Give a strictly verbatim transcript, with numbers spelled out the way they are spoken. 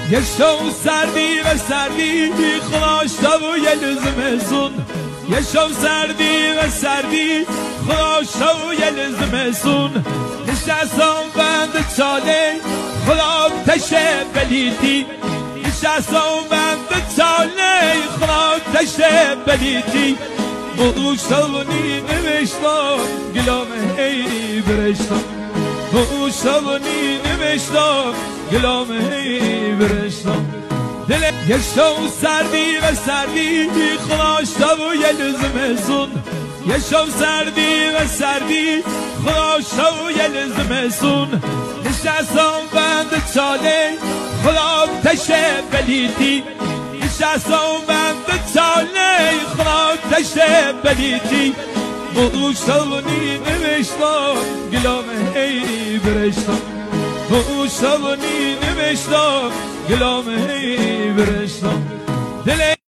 یه شو سردی و سردی خلاشتا و یه لزمسون یه شو سردی و سردی خلاشتا و یه لزمسون نشستم بند چاله خلاب تشه بلیتی نشستم بند چاله خلاب تشه بلیتی مغوشتونی نوشتم گلام هی برشتم مغوشتونی نوشتم گلام هی برشتم دل یه شو سردی و سردی خلاشتا و یه لزمسون یه شو سردی و سردی خلاشتا و یه لزمسون نشستم بند چاله خلاب تشه بلیتی نشستم بند چاله خلاب تشه بلیتی مغوشتونی نوشتم گلام هی برشتم مغوشتونی نوشتم گلام هی برشتم دل